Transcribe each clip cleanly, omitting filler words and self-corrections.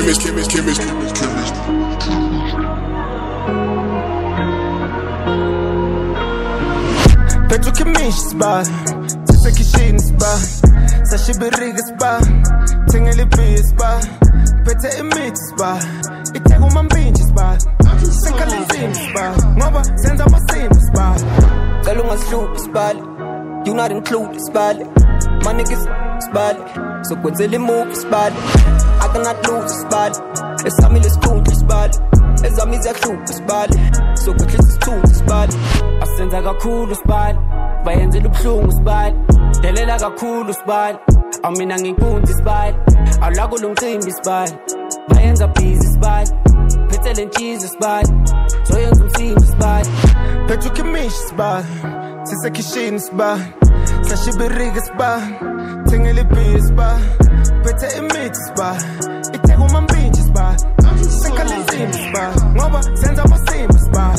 Petrochemisch spa, Tisakishin spa, Sashibiriga spa, Tinglipi spa, Pete Emit spa, Itego Mambinchi spa, Senkalin spa, Nova Senza Masim spa. Kalunga sloop spa, you not include spa, my niggas spa, so quickly move spa, I cannot lose spa, it's a million school spa. Ezamiza khupha sibali sokuthi sithuthe sibali asenza kakhulu sibali bayenza ubhlungu sibali delela kakhulu sibali amina nginkunzi sibali awulako lomcimbi sibali bayenza busy sibali phethe lentshizwe sibali soyenza umsimbi sibali Petrochemisch sibali sisekishini sibali sashibiriga sibali Tinglipi sibali phethe imithi sibali iteka umambinji sibali Senkalin spa, Nova Senza Masim spa.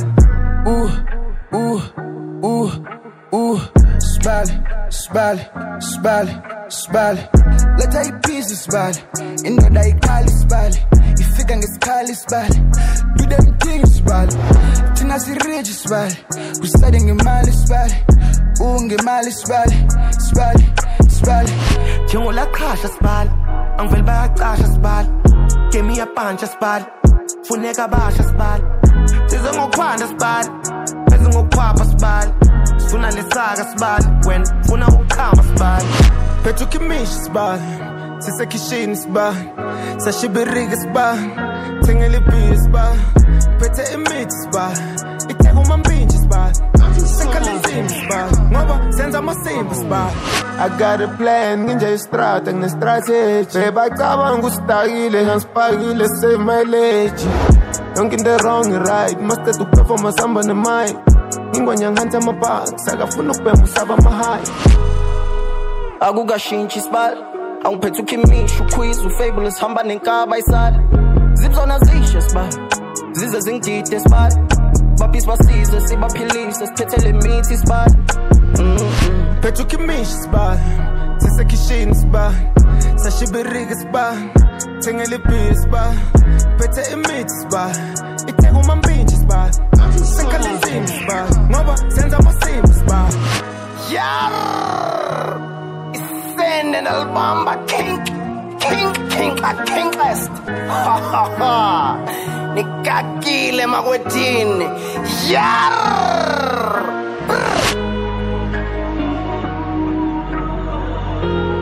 Spali. Let I pieces spali. In the day Kali spali. If you can get Kali spali. Do them things spali. Tina si rich spali. We studying in Mali spali. Unge Mali spali. Jungo la crasha spali. Angvel ba crasha spali. Give me a punch spali. Funeka basha spali. Size ngokwanda spali. Bese ngokwapha spali. Sifuna lesaga spali. When funa ukhamba spali. Petrochemisch spali. Sisekishini spali. Sashibiriga spali. Tinglipi spali. Phethe imithi spali. Iteka umambinji spali. Senkalin spali. Ngoba senza amasimbi spali. I got a plan, ninja strat and strategy. Babe, I cabang gustagile, hands pagile, save my leg. Don't get the wrong right, master to perform a samba na mai. Ingwanyang hanta mabag, saga funok pe musaba mahay. Aguga shinchi spal, ang petrochemisch quiz, fabulous hamba nenkaba isal. Zips on a zisha spal, ziza zingtite spal. Bapis basiza, siba pilisa, petele miti spal. Petrochemisch spa, Tisakishin spa, Sashibiriga spa, Tinglipi spa, Pete Emit spa, Itego Mambinchi spa, Senkalin spa, Nova Senza Masim spa. Yarr! Senden Albamba King West. Nikakile magwetini. Yarr!